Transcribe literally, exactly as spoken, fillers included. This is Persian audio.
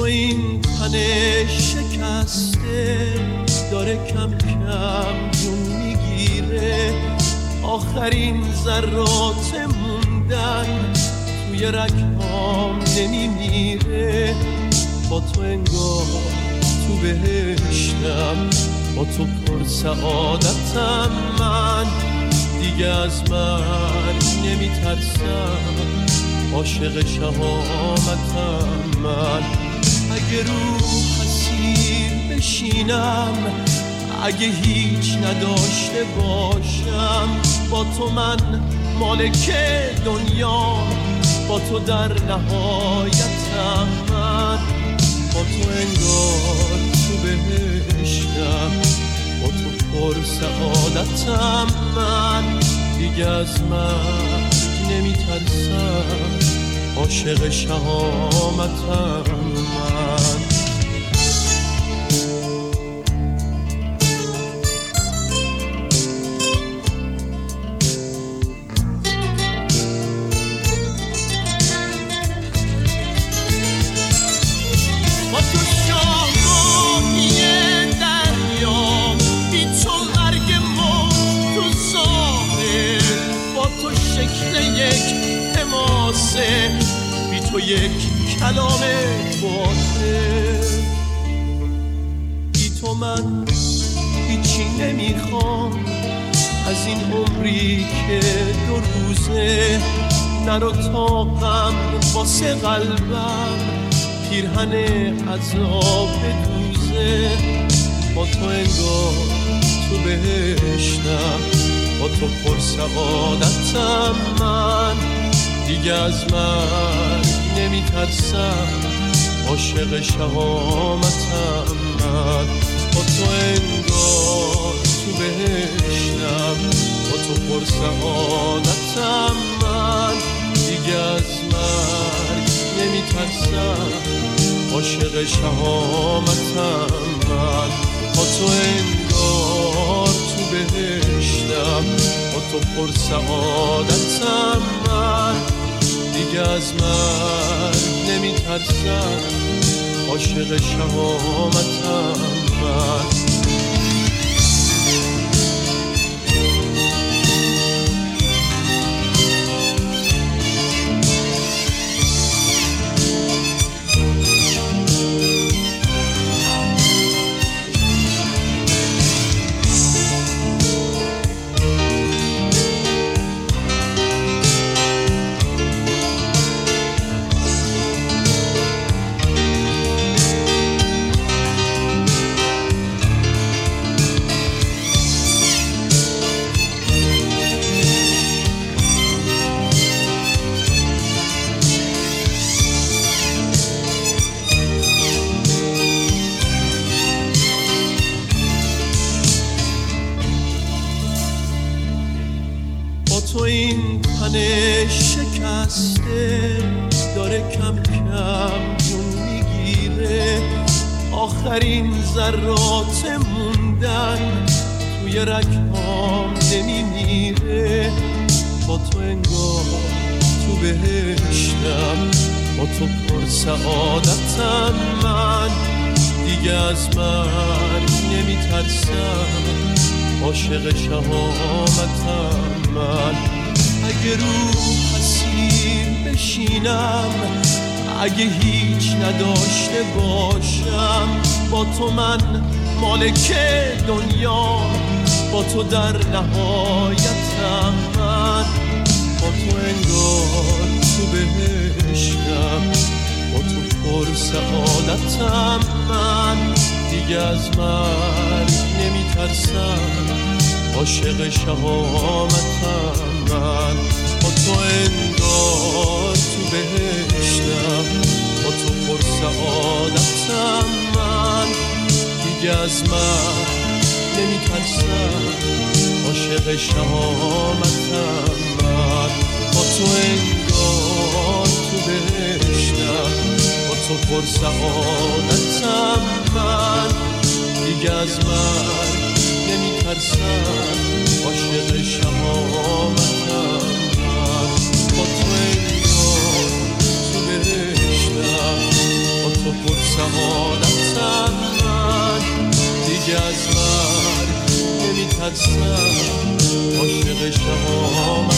این تن شکسته داره کم کم جون میگیره، آخرین ذرات موندن توی رگهام نمیمیره. با تو انگار تو بهشتم، با تو پر سعادتم، من دیگه از مرگ نمیترسم، عاشق شهامتم. من اگه رو حسیر بشینم، اگه هیچ نداشته باشم، با تو من مالک دنیا، با تو در نهایتم. من با تو انگار تو بهشتم، با تو پر سعادتم، من دیگه از مرگ نمیترسم، عاشق شهامتم. من با تو شاهی دریا، بی تو مرگ ما تو ظاهر، با تو شکل یک حماسه، بی تو یک کلام باطل. بی تو من هیچی نمیخوام از این عمری که دو روزه، نرو طاقم واسه قلبم پیرهن عذاب دوزه. با تو انگار تو بهشتم، با تو پر سعادتم، من دیگه از مرگ نمیترسم، عاشق شهامتم. من با تو انگار تو بهشتم، با تو پر سعادتم، من دیگه از مرگ نمیترسم، عاشق شهامتم. من با تو انگار تو بهشتم، با تو پر سعادتم، من دیگه از مرگ نمیترسم، عاشق شهامتم. من تو این تن شکسته داره کم کم جون میگیره، آخرین ذرات موندن توی رگهام نمیمیره. با تو انگار تو بهشتم، با تو پر سعادتم، من دیگه از مرگ نمیترسم، عاشق شهامتم. من اگه رو حسیر بشینم، اگه هیچ نداشته باشم، با تو من مالک دنیا، با تو در نهایتم. من با تو انگار تو بهشتم، با تو پر سعادتم، من دیگه از مرگ نمیترسم، عاشق شهامتم. من با تو انگار تو بهشتم، با تو پر سعادتم، من دیگه از مرگ نمیترسم، عاشق شهامتم. من با تو انگار تو بهشتم، با تو پر سعادتم، من دیگه از مرگ نمیترسم، عاشق شهامتم. من با تو انگار تو بهشتم، با تو پر سعادتم من دیگه از مرگ نمیترسم عاشق شما